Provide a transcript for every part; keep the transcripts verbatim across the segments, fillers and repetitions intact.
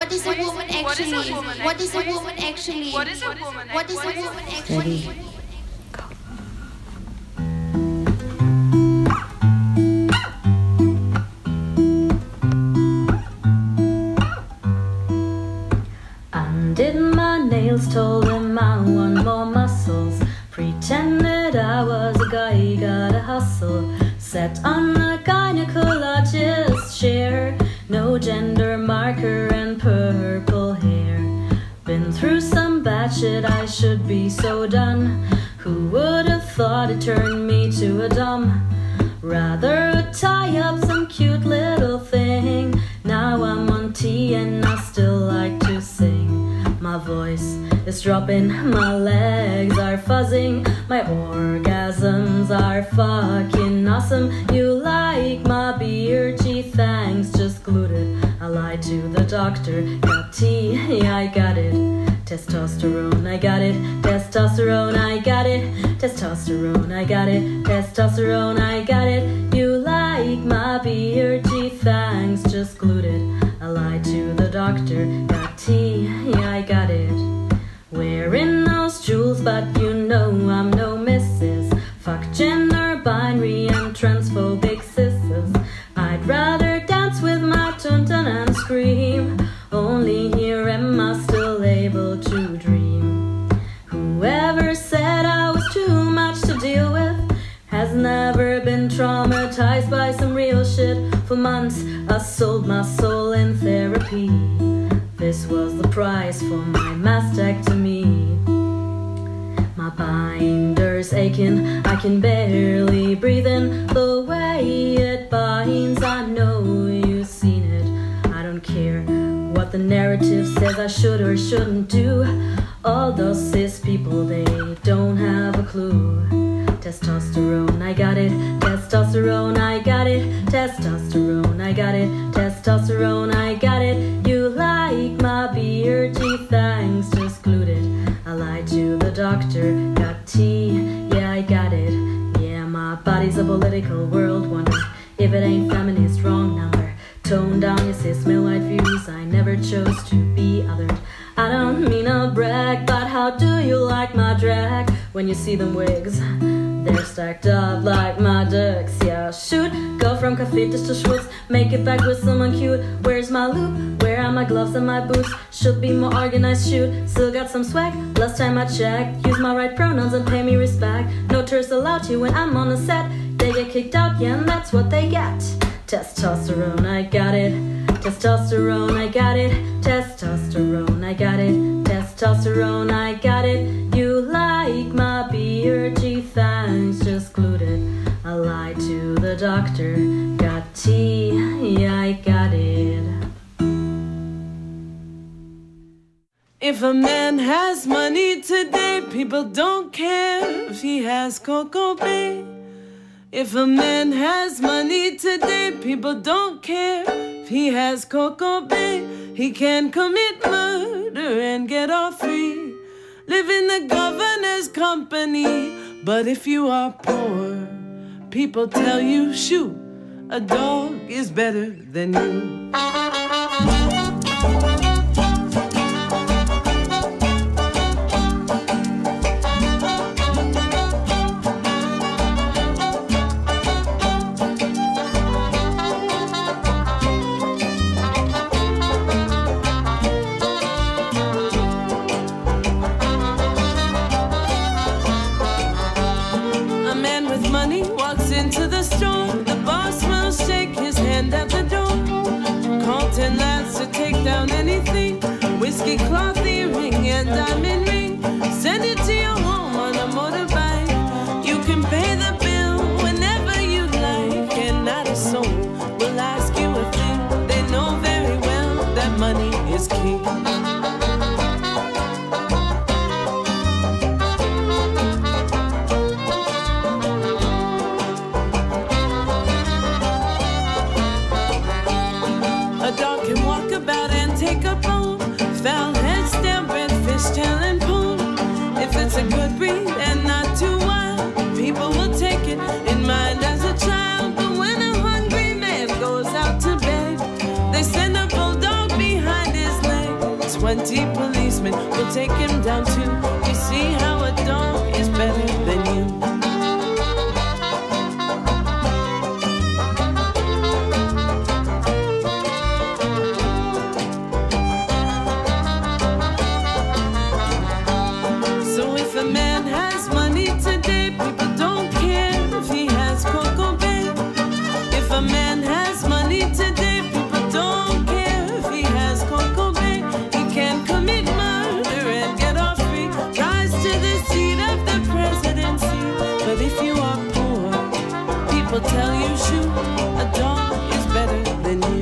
What is a woman actually? What is a woman actually? What is a woman? What is a woman actually? Ready. Undid my nails, told him I want more muscles. Pretended I was a guy, gotta hustle. Sat on a gynecologist chair, no gender marker and purple hair. Been through some bad shit, I should be so done. Who would have thought it turned me to a dumb? Rather tie up some cute little thing. Now I'm on T and I still like to sing. My voice is dropping, my legs are fuzzing, my orgasms are fucking awesome. You like my beard? Gee, thanks, just glued it. I lied to the doctor, got T, yeah, I got it. Testosterone, I got it. Testosterone, I got it. Testosterone, I got it. Testosterone, I got it. You like my beard? Gee, thanks, just glued it. I lied to the doctor, got T, yeah, I got it. Wearing those jewels, but you know I'm no missus. Fuck gender binary and transphobic sisters. I'd rather dance with my tuntun and scream. Only here am I still able to dream. Whoever said I was too much to deal with has never been traumatized by some real shit. For months I sold my soul in therapy. This was the price for my mastectomy. My binder's aching, I can barely breathe in. The way it binds, I know you've seen it. I don't care what the narrative says I should or shouldn't do. All those cis people, they don't have a clue. Testosterone, I got it. Testosterone, I got it. Testosterone, I got it. Testosterone, I got it. You like my beard? Gee, thanks, just glued it. I lied to the doctor, got T, yeah, I got it. Yeah, my body's a political world wonder. If it ain't feminist, wrong number. Tone down your cis male white views. I never chose to be othered. I don't mean to brag, but how do you like my drag? When you see them wigs, they're stacked up like my ducks. Yeah, shoot, go from Cafitas to Schwitz, make it back with someone cute. Where's my loop? Where are my gloves and my boots? Should be more organized, shoot, still got some swag. Last time I checked, use my right pronouns and pay me respect. No tourists allowed here when I'm on a set. They get kicked out, yeah, and that's what they get. Testosterone, I got it. Testosterone, I got it. Testosterone, I got it. Testosterone, I got it. You like my beard? Gee, thanks, just glued it. I lied to the doctor, got T, yeah, I got it. If a man has money today, people don't care if he has Coco Bay. If a man has money today, people don't care if he has Coco Bay. He can commit murder and get off free, live in the governor's company. But if you are poor, people tell you, shoot, a dog is better than you. Into the store, the boss will shake his hand at the door. Call ten lads to take down anything. Whiskey cloth earring and diamond ring. Send it to your home on a motorbike. You can pay the bill whenever you like, and not a soul will ask you a thing. They know very well that money is king. Take a bone, foul head, stem, red fish, tail, and poon. If it's a good breed and not too wild, people will take it in mind as a child. But when a hungry man goes out to bed, they send a bulldog behind his leg. twenty policemen will take him down too. You see how a dog is better than you. So if a man has money today, people don't care if he has Coco Bay. If a man has money today, people don't care if he has Coco Bay. He can commit murder and get off free, rise to the seat of the presidency. But if you are poor, people tell you, shoot, a dog is better than you.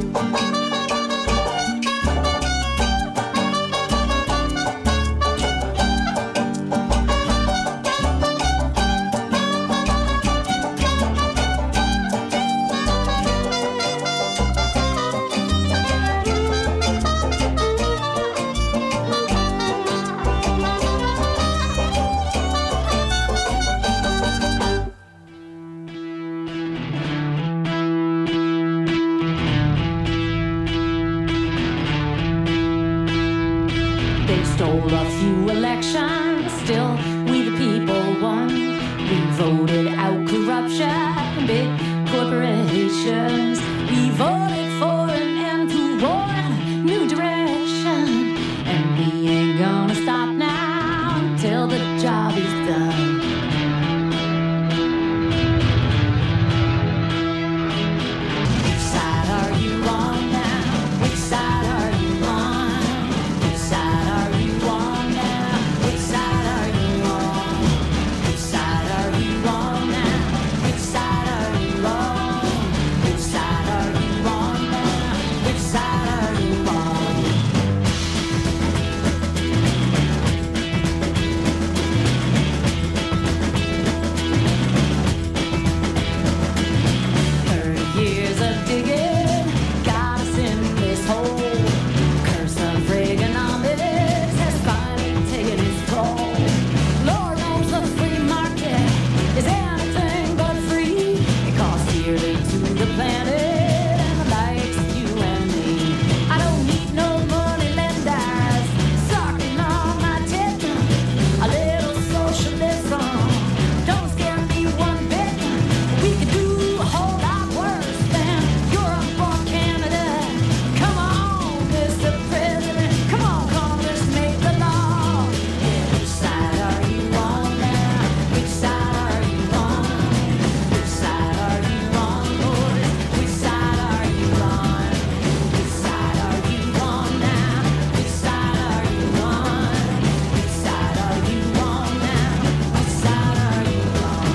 They stole a few elections, still we the people won. We voted out corruption, big corporations. We voted for an end to war, new direction. And we ain't gonna stop now till the job is done. Which side are you on now? Which side are you on? Which side are you on now? Which side are you on? Which side are you on now? Which side are you on? Which side are you on now? Which side are you on? Thirty years of digging got us in this hole. Curse of Reaganomics has finally taken its toll. Lord knows the free market is anything but free. It costs dearly to the planet and the likes of you and me. I don't need no money lenders sucking on my tip. A little socialism don't scare me one bit. We could do a whole lot worse than Europe or Canada. Come on, Mister President. Come on, Congress, make the law. Which side are you on now? Which side are you on? Which side are you on, boys? Which side are you on? Which side are you on now? Which side are you on? Which side are you on now? Which side are you on?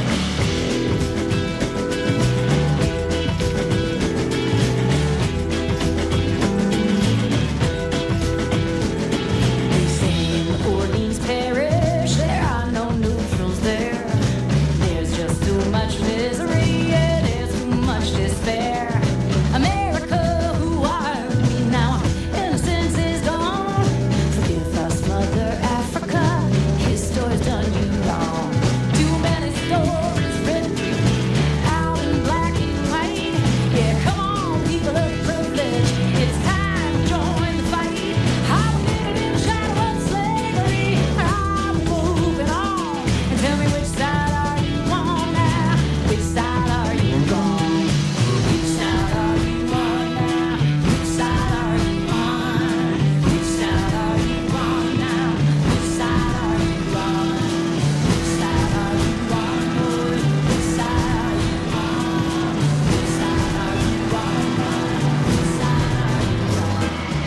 They say in Orleans Parish there are no neutrals there. There's just too much misery and there's too much despair. America, who are we now? Innocence is gone. Forgive us, Mother Africa. History's done you wrong. Too many stories written out in black and white. Yeah, come on, people of privilege. It's time to join the fight. I'm living in the shadow of slavery. I'm moving on. And tell me, which side are you on now? Which side are you on? Which side are you on now? Which side are you on? Which side are you on now? Which side are you on? Which side are you on, boy? Which side are you on? Which side are you on now? Which side are you on?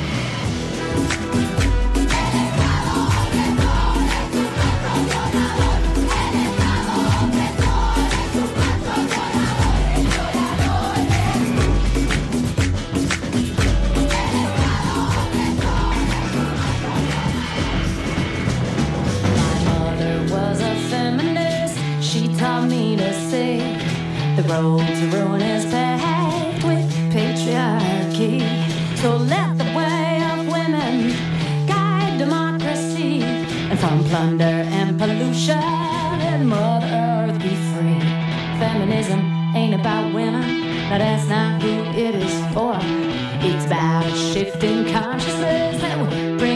My mother was a feminist. She taught me to say the road to ruin is paved with patriarchy. So let the way of women guide democracy, and from plunder and pollution and Mother Earth be free. Feminism ain't about women, now that's not who it is for. It's about shifting consciousness that will bring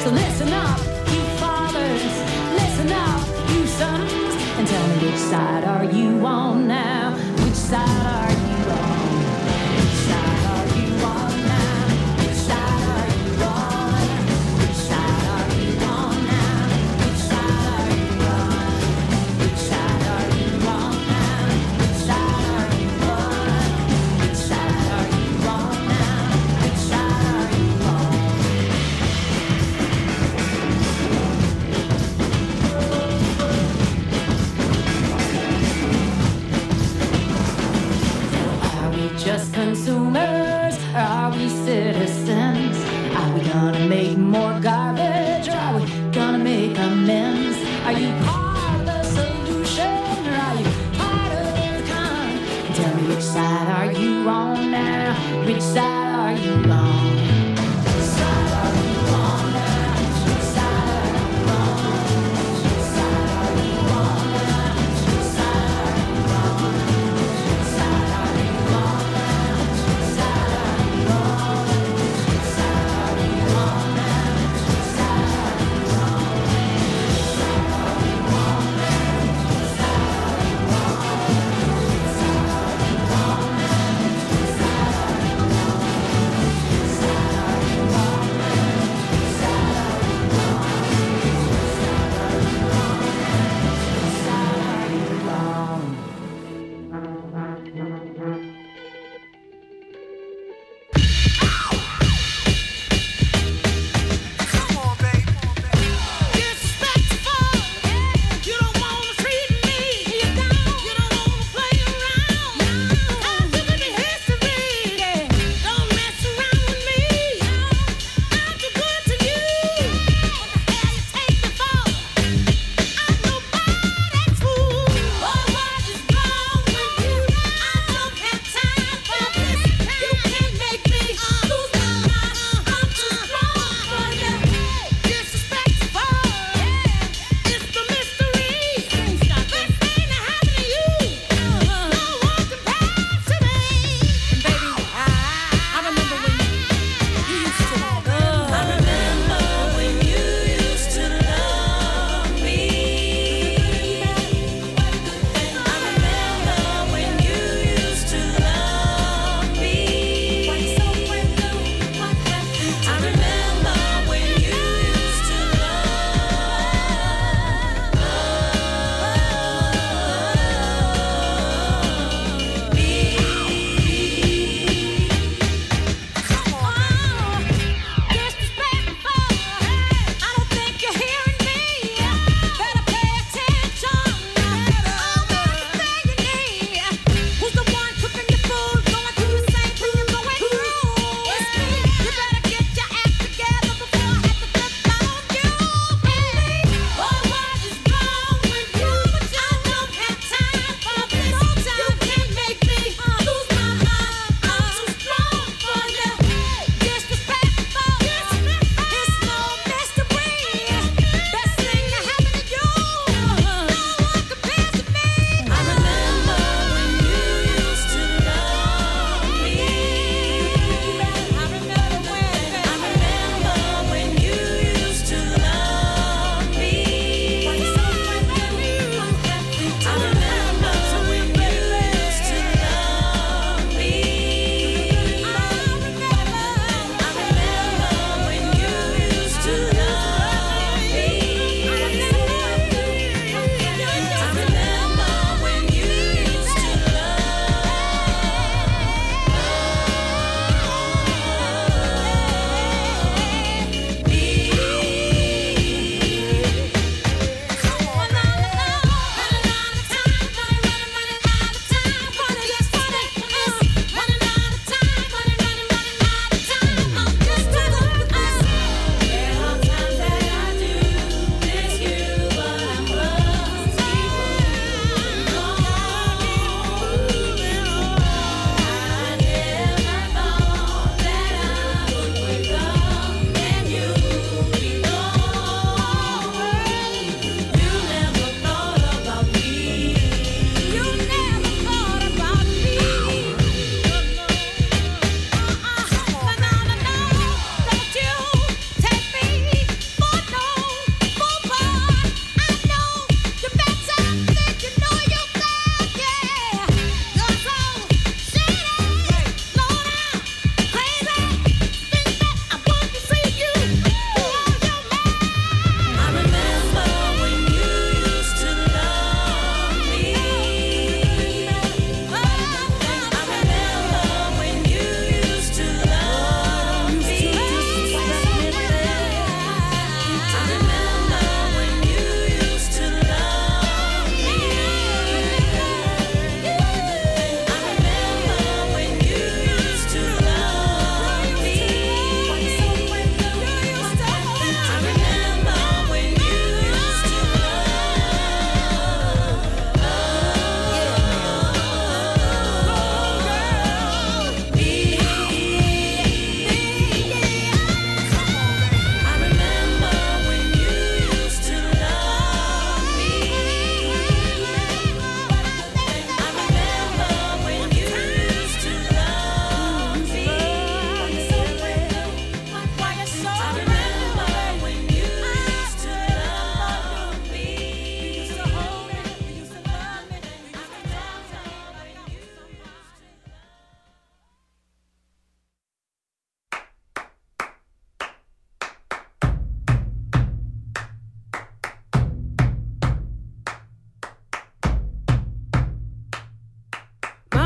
So listen up, you fathers, listen up, you sons, and tell me which side are you on now? Which side are you on? Which side are you on now? Which side are you on? Which side are you on now? Which side are you on? Which side are you on now? Which side are you on? Which side are you on now? Which side are you on? Are we just consumers, or are we citizens? Are we gonna make more garbage, or are we gonna make amends? Are you part of the solution, or are you part of the con? Tell me which side are you on now? Which side are you on? Which side are you on now? Which side are you on? Which side are you on now? Which side are you on? Which side are you on now? Which side are you on? Which side are you on now?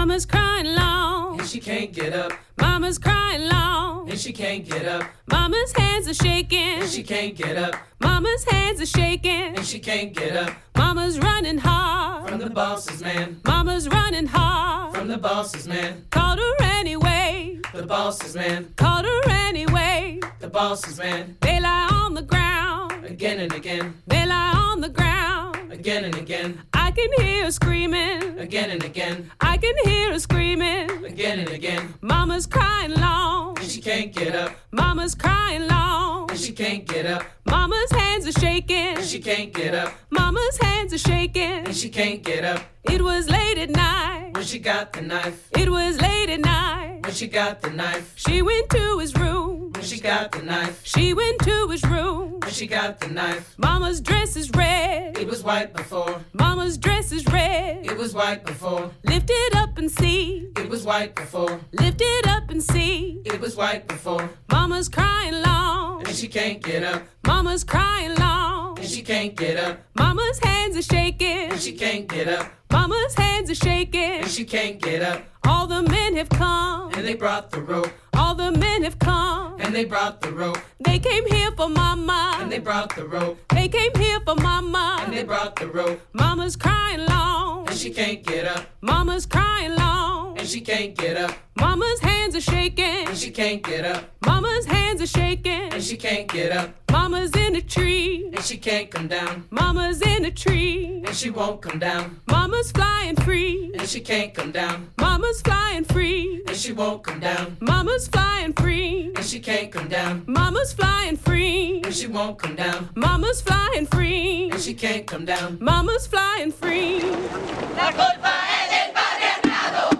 Mama's crying long, and she can't get up. Mama's crying long, and she can't get up. Mama's hands are shaking, and she can't get up. Mama's hands are shaking, and she can't get up. Mama's running hard from the boss's man. Mama's running hard from the boss's man. Called her anyway. The boss's man. Called her anyway. The boss's man. They lie on the ground again and again. They lie on the ground again and again. I can hear her screaming again and again. I can hear her screaming again and again. Mama's crying long, and she can't get up. Mama's crying long, and she can't get up. Mama's hands are shaking, and she can't get up. Mama's hands are shaking, and she can't get up. It was late at night when she got the knife. It was late at night when she got the knife. She went to his room when she got the knife. She went to his room when she got the knife. Mama's dress is red. It was white before. Mama's dress is red. It was white before. Lift it up and see. It was white before. Lift it up and see. It was white before. Mama's crying long, and she can't get up. Mama's crying long, and she can't get up. Mama's hands are shaking, and she can't get up. Mama's hands are shaking, and she can't get up. All the men have come, and they brought the rope. All the men have come, and they brought the rope. They came here for Mama, and they brought the rope. They came here for Mama, and they brought the rope. Mama's crying long, and she can't get up. Mama's crying long, and she can't get up. Mama's hands are shaking, and she can't get up. Mama's hands are shaking, and she can't get up. Mama's in a tree, and she can't come down. Mama's in a tree, and she won't come down. Mama's flying free, and she can't come down. Mama's flying free, and she won't come down. Mama's flying free, and she can't come down. Mama's flying free, and she won't come down. Mama's flying free, and she can't come down. Mama's flying free. La colpa è del patriarcato,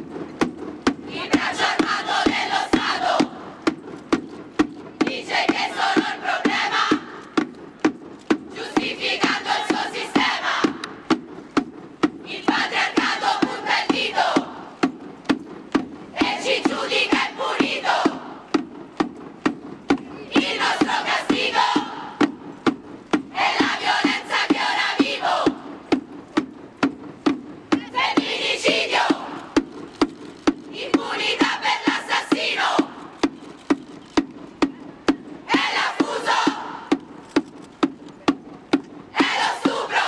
il braccio armato dello Stato, dice che sono il problema, giustificando il suo sistema. Il patriarcato punta il dito e ci giudica impunito. Il nostro castigo è la violenza che ora vivo. Femminicidio, impunità per l'assassino, è l'affuso, è lo stupro,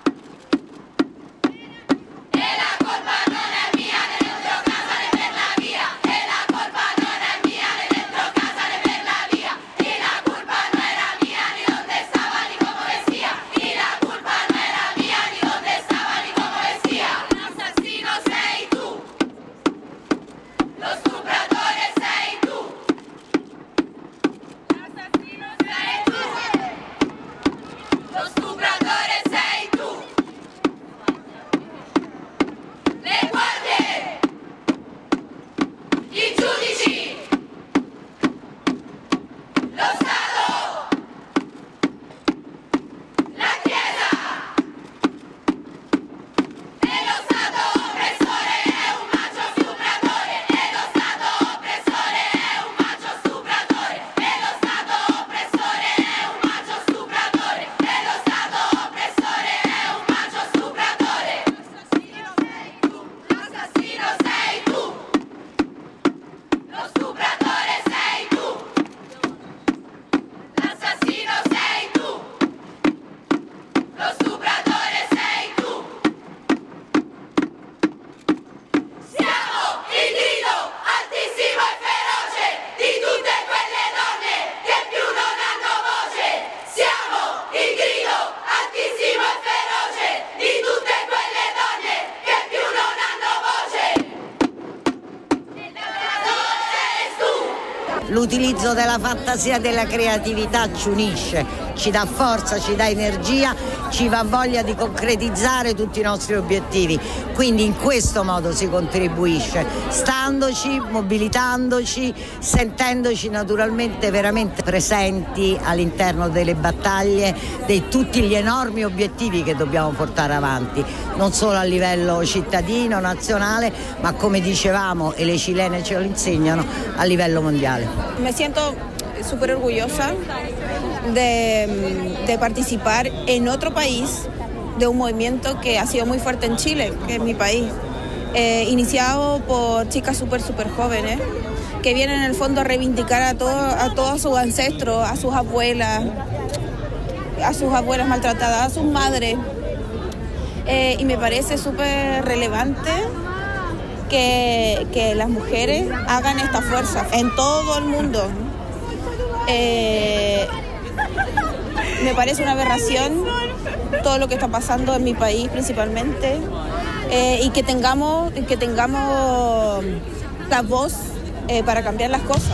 e la colpa non è mia né dentro casa né per la via, e la colpa non è mia né dentro casa né per la via, e la colpa non era mia ni donde stava ni come vestia, e la colpa non era mia ni donde stava ni come vestia. L'assassino sei tu, lo stupratore sei tu, l'assassino sei tu, lo stupratore sei tu, le guardie, i giudici, lo Stato, la Chiesa, e lo Stato oppressore è un macho stupratore, e lo Stato oppressore è un macho stupratore, e lo Stato oppressore è un macho stupratore, e lo Stato oppressore è un macho stupratore. L'assassino sei tu, l'assassino sei tu, lo stupratore sei tu, l'assassino sei tu, lo stupratore sei tu. Siamo il grido altissimo e feroce di tutte quelle donne che più non hanno voce. Siamo il grido altissimo e feroce di tutte quelle donne che più non hanno voce. L'utilizzo della fantasia e della creatività ci unisce, ci dà forza, ci dà energia, ci va voglia di concretizzare tutti i nostri obiettivi. Quindi in questo modo si contribuisce, standoci, mobilitandoci, sentendoci naturalmente veramente presenti all'interno delle battaglie, di tutti gli enormi obiettivi che dobbiamo portare avanti, non solo a livello cittadino, nazionale, ma come dicevamo, e le cilene ce lo insegnano, a livello mondiale. Me siento súper orgullosa de, de participar en otro país de un movimiento que ha sido muy fuerte en Chile, que es mi país. eh, iniciado por chicas súper, súper jóvenes, que vienen en el fondo a reivindicar a, todo, a todos sus ancestros, a sus abuelas, a sus abuelas maltratadas, a sus madres. Eh, y me parece súper relevante que, que las mujeres hagan esta fuerza en todo el mundo. Eh, me parece una aberración todo lo que está pasando en mi país principalmente, eh, y que tengamos, que tengamos la voz eh, para cambiar las cosas.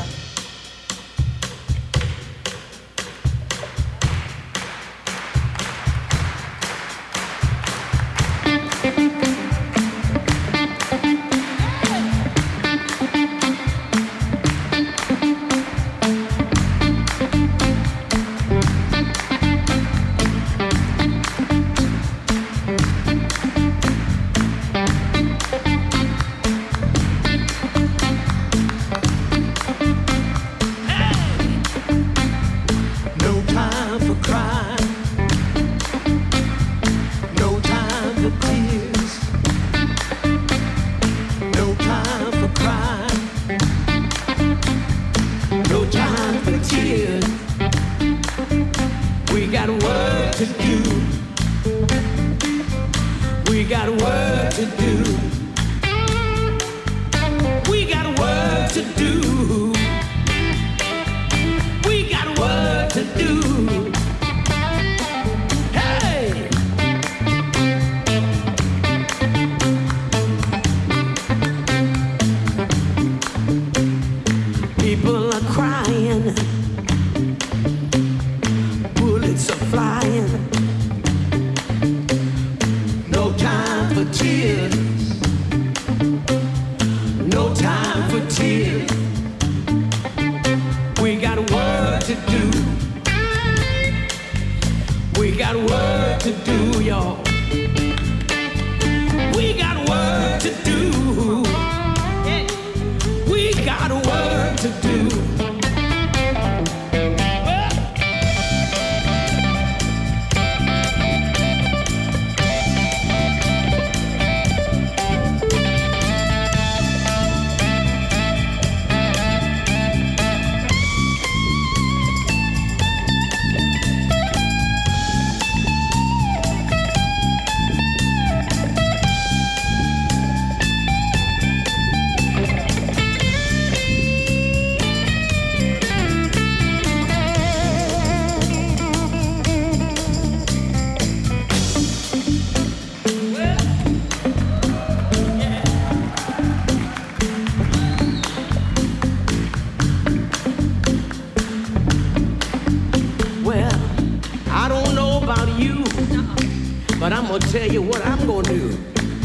Tell you what I'm gonna do.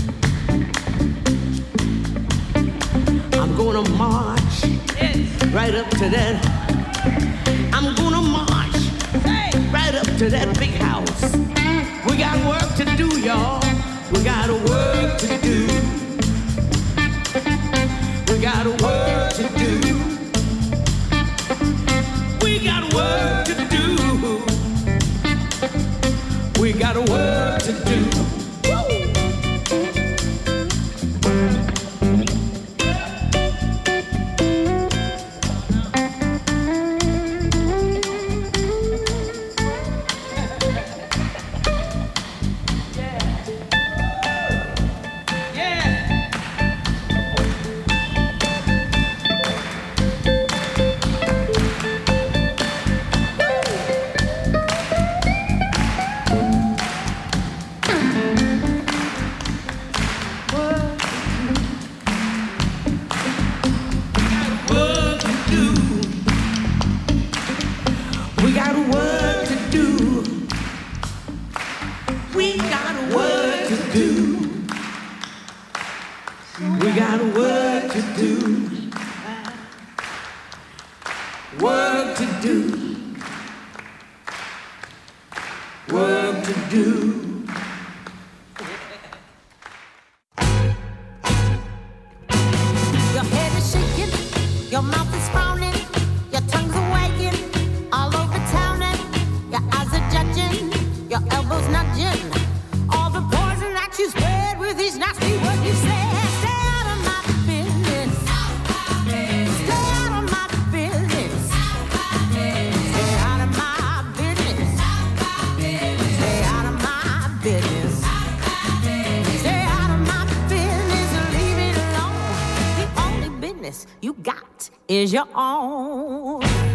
I'm gonna march right up to that. I'm gonna march right up to that big house. We got work to do, y'all. We got work to do. We got work to do. We got work to do. We got work to do. Your elbows nudging all the poison that you spread with each nasty word you said. is your own.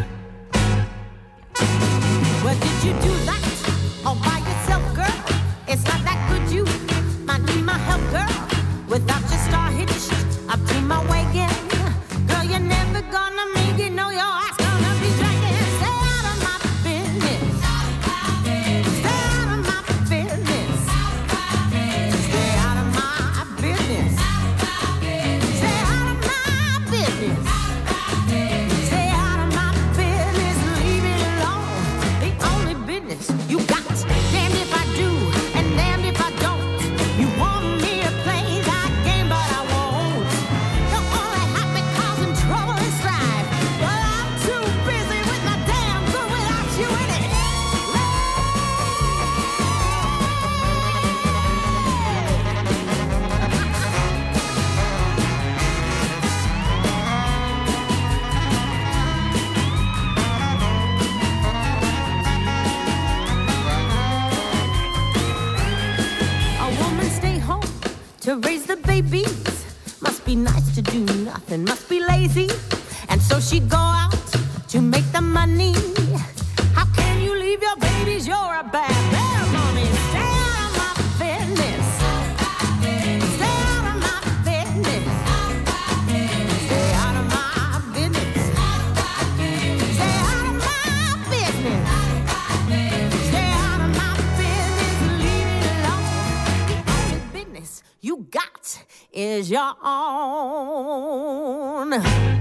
Well, did you do that all by yourself, girl? It's not that good, you might need my help, girl. Without your star hitched up to my wagon, girl, you're never gonna make it. No, your ass gonna be dragging. Stay out of my business. Stay out of my business. Stay out of my business. Stay out of my business. Stay out of my business. Leave it alone. The only business you got. Damned if I do and damned if I don't. You want me to play that game, but I won't. You're only happy causing trouble and strife. But I'm too busy with my damn good without you in it. A woman stay home to raise the babies. Must be nice to do nothing, must be lazy. And so she go out to make the money. How can you leave your babies? You're a bad, bad mommy. Stay out of my business. Stay out of my business. Stay out of my business. Stay out of my business. Stay out of my business. Leave it alone. The only business you got is your own.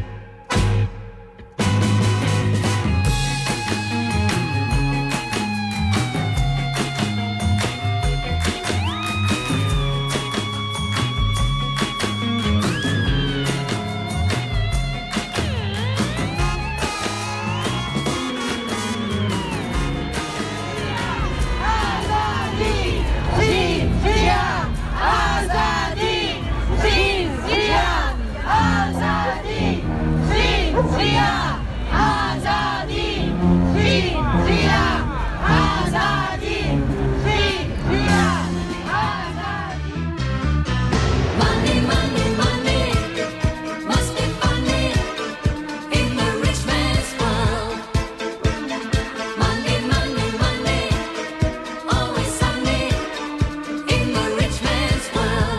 Money, money, money must be funny in the rich man's world. Money, money, money, always sunny in the rich man's world.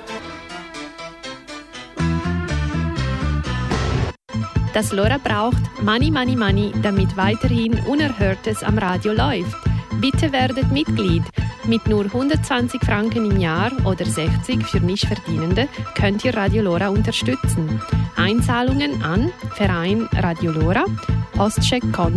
Das Lora braucht Money, Money, Money, damit weiterhin Unerhörtes am Radio läuft. Bitte werdet Mitglied. Mit nur hundertzwanzig Franken im Jahr oder sechzig für Nichtverdienende könnt ihr Radio Lora unterstützen. Einzahlungen an Verein Radio Lora, Postcheck Konto